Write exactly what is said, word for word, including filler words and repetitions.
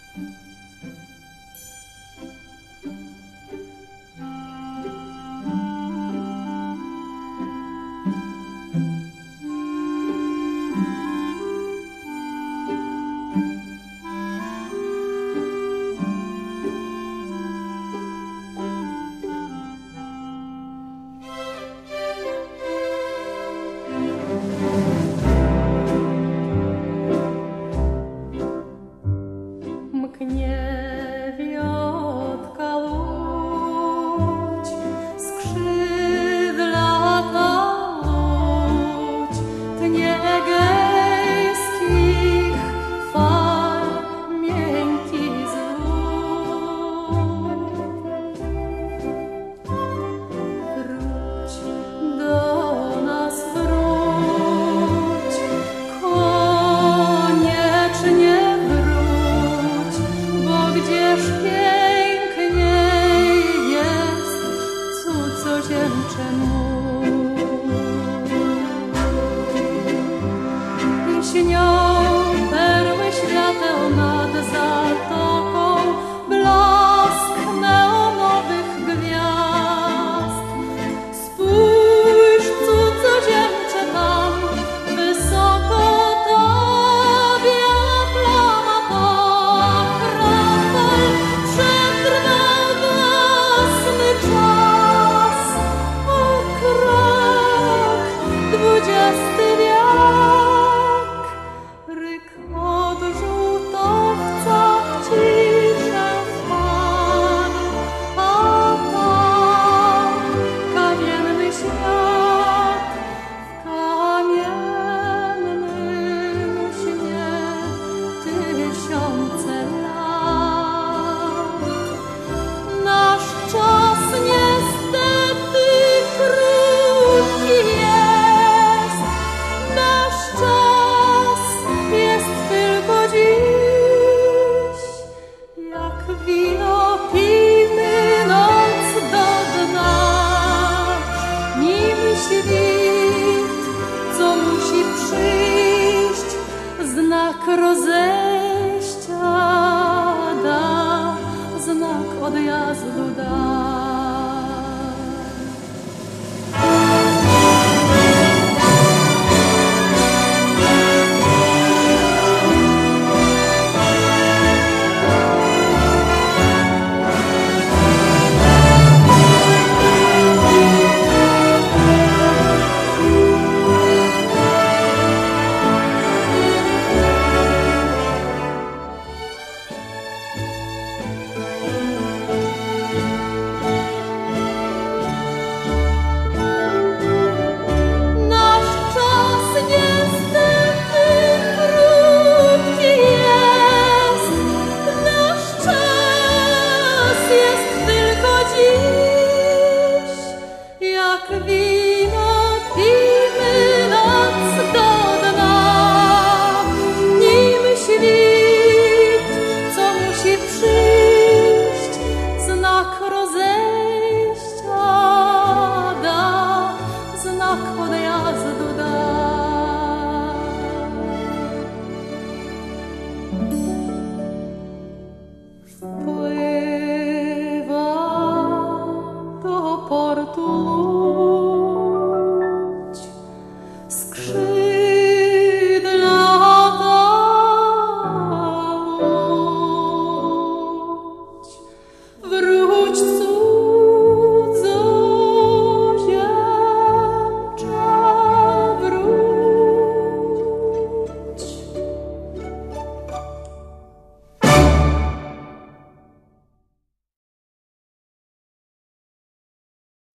Mknie wiotka łódź, skrzydlata łódź, tnie gejskich fal miękki zwód. Wróć do nas, wróć, koniecznie wróć, bo gdzież piękniej jest cudzoziemcze mój. I śnią perły świateł nad zatoką, blask neonowych gwiazd. Spójrz, cudzoziemcze, tam wysoko, ta biała plama, to Krapel przetrwa własny czas. O krok, dwudziesty wiek, ryk od żółtowca w ciszę wpadł, a tam kamienny świat w kamiennym śnie tysiące lat. Nasz czas niestety krótki jest, nasz czas jest tylko dziś. Jak wino pijmy noc do dna, nim świt, co musi przyjść, znak rozejścia da, znak odjazdu da.